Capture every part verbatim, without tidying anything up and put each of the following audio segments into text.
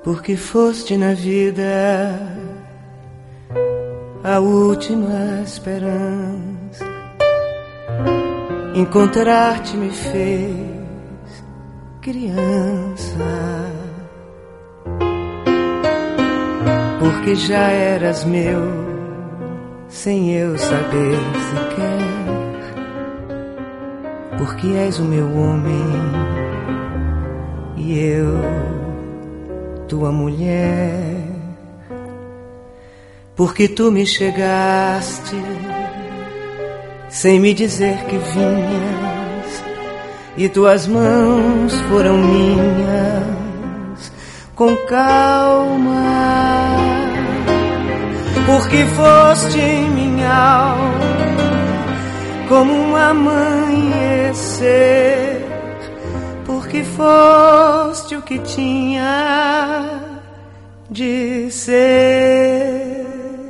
porque foste na vida a última esperança. Encontrar-te me fez criança, porque já eras meu sem eu saber sequer, porque és o meu homem e eu tua mulher, porque tu me chegaste sem me dizer que vinhas, e tuas mãos foram minhas com calma, porque foste em minha alma como um amanhecer, porque foste o que tinha de ser.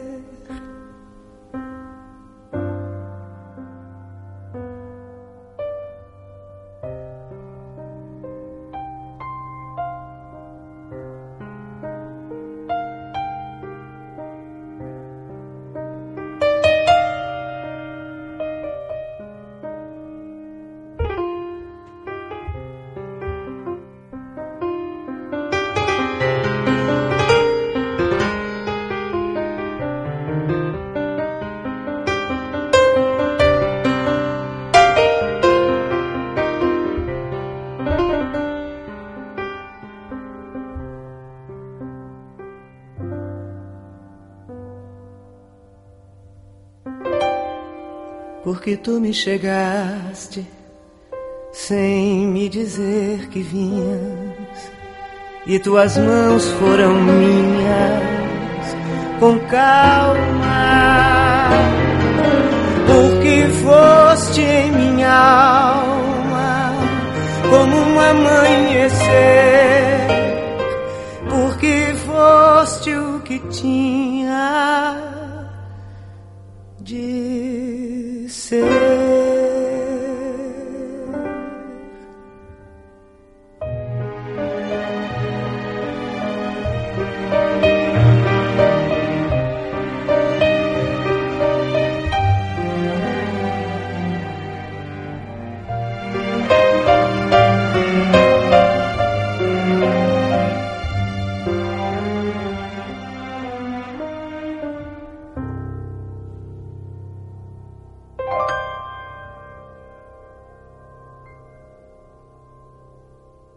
Porque tu me chegaste sem me dizer que vinhas, e tuas mãos foram minhas com calma, porque foste em minha alma como um amanhecer, porque foste o que tinha de ser.